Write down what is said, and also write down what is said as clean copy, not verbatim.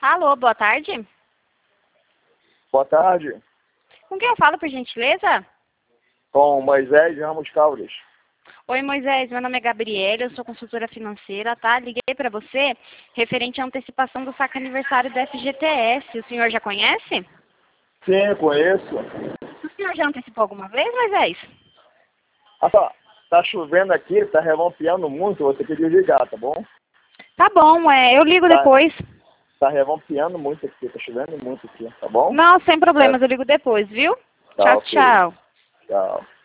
Alô, boa tarde. Boa tarde, Com quem eu falo, por gentileza? com Moisés Ramos Caldas. Oi, Moisés, meu nome é Gabriela, eu sou consultora financeira, tá? Liguei para você referente à antecipação do saque aniversário do FGTS. O senhor já conhece? Sim, conheço. O senhor já antecipou alguma vez, Moisés? Tá chovendo aqui, tá relampeando muito, você quer desligar, tá bom? Tá bom, eu ligo Tá, depois. tá relampeando muito aqui, tá chovendo muito aqui, tá bom? Não, sem É, problemas, eu ligo depois, viu? tá Tchau, ok. tchau. Tchau.